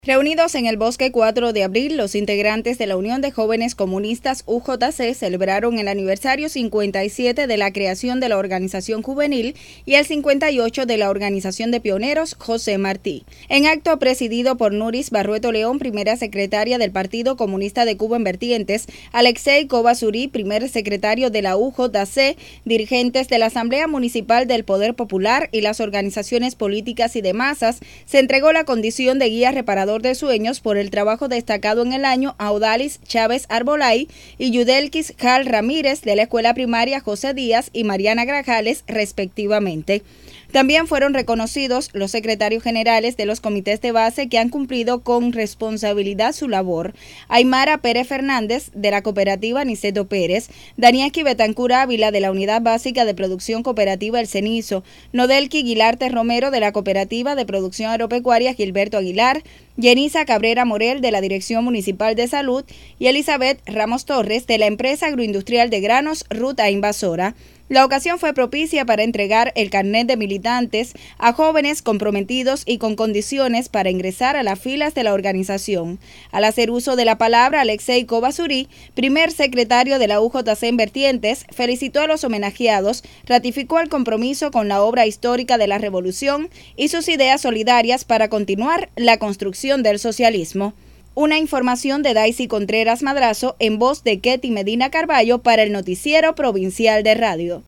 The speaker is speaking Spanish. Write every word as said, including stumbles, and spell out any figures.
Reunidos en el Bosque cuatro de abril, los integrantes de la Unión de Jóvenes Comunistas U J C celebraron el aniversario cincuenta y siete de la creación de la organización juvenil y el cincuenta y ocho de la organización de pioneros José Martí. En acto presidido por Nuris Barrueto León, primera secretaria del Partido Comunista de Cuba en Vertientes, Alexei Kovasurí, primer secretario de la U J C, dirigentes de la Asamblea Municipal del Poder Popular y las organizaciones políticas y de masas, se entregó la condición de guía reparador de sueños por el trabajo destacado en el año a Odalis Chávez Arbolay y Yudelkis Jal Ramírez de la Escuela Primaria José Díaz y Mariana Grajales, respectivamente. También fueron reconocidos los secretarios generales de los comités de base que han cumplido con responsabilidad su labor: Aymara Pérez Fernández, de la cooperativa Niceto Pérez; Daniaki Betancur Ávila, de la Unidad Básica de Producción Cooperativa El Cenizo; Nodelki Guilarte Romero, de la Cooperativa de Producción Agropecuaria Gilberto Aguilar; Yenisa Cabrera Morel, de la Dirección Municipal de Salud; y Elizabeth Ramos Torres, de la Empresa Agroindustrial de Granos Ruta Invasora. La ocasión fue propicia para entregar el carnet de militantes a jóvenes comprometidos y con condiciones para ingresar a las filas de la organización. Al hacer uso de la palabra, Alexei Kovasurí, primer secretario de la U J C en Vertientes, felicitó a los homenajeados, ratificó el compromiso con la obra histórica de la revolución y sus ideas solidarias para continuar la construcción del socialismo. Una información de Daisy Contreras Madrazo en voz de Ketty Medina Carballo para el Noticiero Provincial de Radio.